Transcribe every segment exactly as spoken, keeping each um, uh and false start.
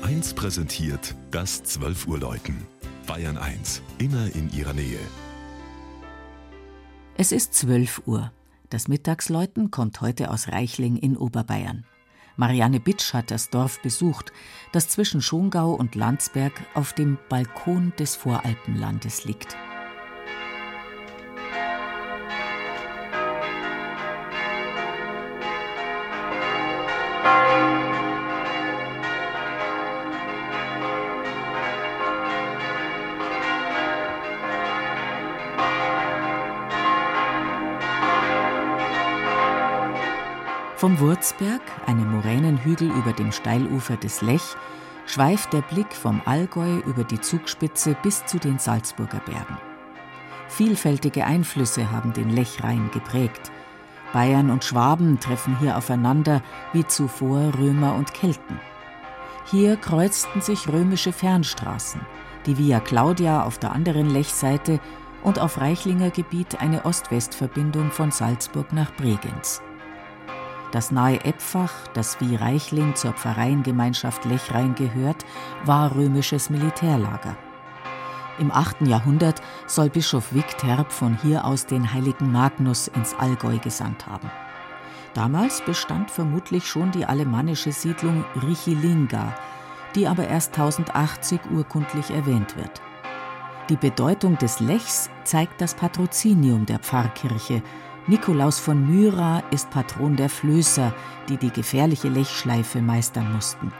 eins präsentiert das zwölf Uhr Läuten. Bayern eins, immer in ihrer Nähe. Es ist zwölf Uhr. Das Mittagsläuten kommt heute aus Reichling in Oberbayern. Marianne Bitsch hat das Dorf besucht, das zwischen Schongau und Landsberg auf dem Balkon des Voralpenlandes liegt. Vom Wurzberg, einem Moränenhügel über dem Steilufer des Lech, schweift der Blick vom Allgäu über die Zugspitze bis zu den Salzburger Bergen. Vielfältige Einflüsse haben den Lechrhein geprägt. Bayern und Schwaben treffen hier aufeinander, wie zuvor Römer und Kelten. Hier kreuzten sich römische Fernstraßen, die Via Claudia auf der anderen Lechseite und auf Reichlinger Gebiet eine Ost-West-Verbindung von Salzburg nach Bregenz. Das nahe Epfach, das wie Reichling zur Pfarreiengemeinschaft Lechrhein gehört, war römisches Militärlager. Im achten Jahrhundert soll Bischof Wicterb von hier aus den heiligen Magnus ins Allgäu gesandt haben. Damals bestand vermutlich schon die alemannische Siedlung Richilinga, die aber erst tausendachtzig urkundlich erwähnt wird. Die Bedeutung des Lechs zeigt das Patrozinium der Pfarrkirche. Nikolaus von Myra ist Patron der Flößer, die die gefährliche Lechschleife meistern mussten.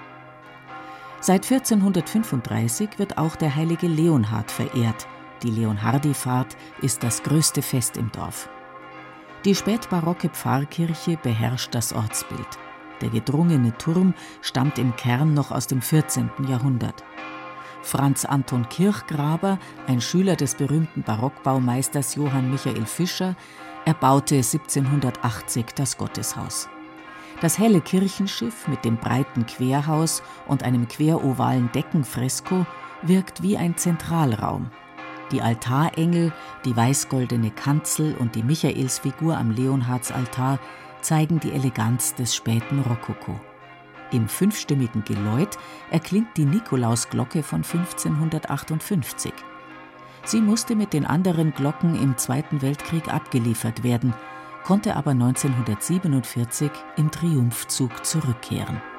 Seit vierzehnhundertfünfunddreißig wird auch der heilige Leonhard verehrt. Die Leonhardifahrt ist das größte Fest im Dorf. Die spätbarocke Pfarrkirche beherrscht das Ortsbild. Der gedrungene Turm stammt im Kern noch aus dem vierzehnten Jahrhundert. Franz Anton Kirchgraber, ein Schüler des berühmten Barockbaumeisters Johann Michael Fischer, erbaute siebzehnhundertachtzig das Gotteshaus. Das helle Kirchenschiff mit dem breiten Querhaus und einem querovalen Deckenfresko wirkt wie ein Zentralraum. Die Altarengel, die weißgoldene Kanzel und die Michaelsfigur am Leonhardsaltar zeigen die Eleganz des späten Rokoko. Im fünfstimmigen Geläut erklingt die Nikolausglocke von fünfzehnhundertachtundfünfzig. Sie musste mit den anderen Glocken im Zweiten Weltkrieg abgeliefert werden, konnte aber neunzehnhundertsiebenundvierzig im Triumphzug zurückkehren.